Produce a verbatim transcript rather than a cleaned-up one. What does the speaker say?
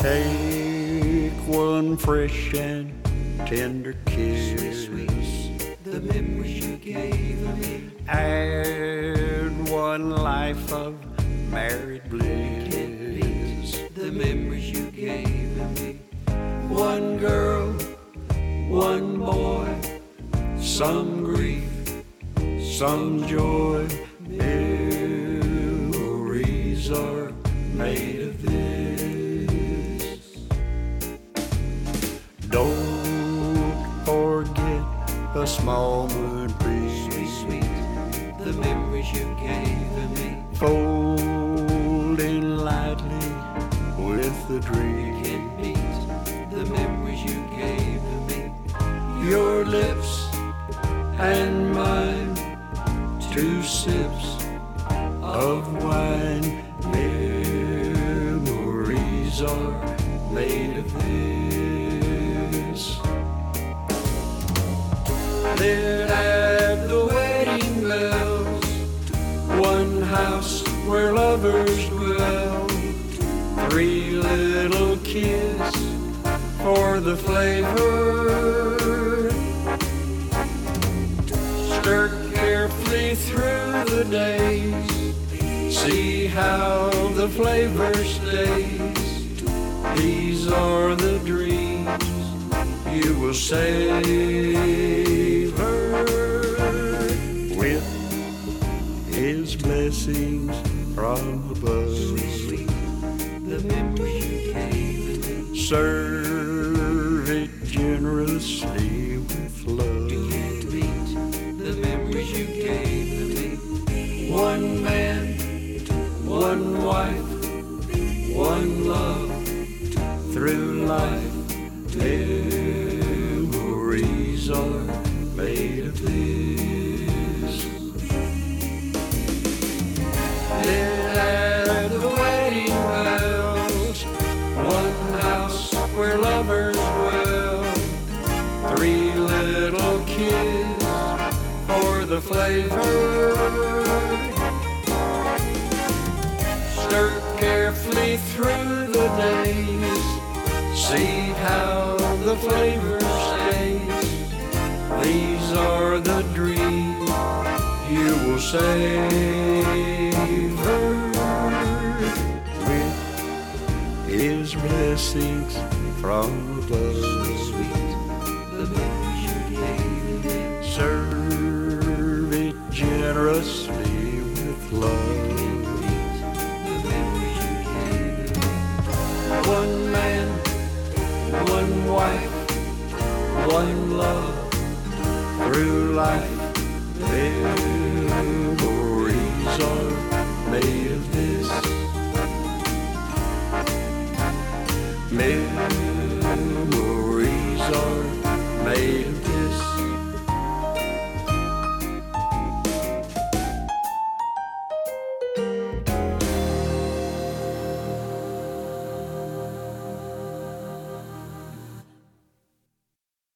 Take one fresh and tender kiss. The memories you gave me. Add one life of married bliss. The memories you gave me. One girl, one boy, some grief, some joy. Memories are made of this. Don't forget a small moonbeam. Sweet, sweet, the memories you gave me. Folding lightly with the dream. Can't beat the memories you gave me. Your lips and mine, two sips of wine. Memories are made of this. Then at the wedding bells, one house where lovers dwell. Three little kids for the flavor. Stir carefully through the days. See how the flavor stays. These are the dreams you will savor. With His blessings from above. The memories you gave me. Serve it generously with love. You can't beat the memories you gave me. One man, one wife, one love. Through life, memories are made of this. Then at the wedding bells, one house where lovers dwell. Three little kids for the flavor. Stir carefully through the days. See how the flavor stays. These are the dreams you will savor. With His blessings from above. Sweet, the memories you gave me. Serve it generously with love. The memories you gave me. One man, one wife, one love. Through life, memories are made of this. Memories are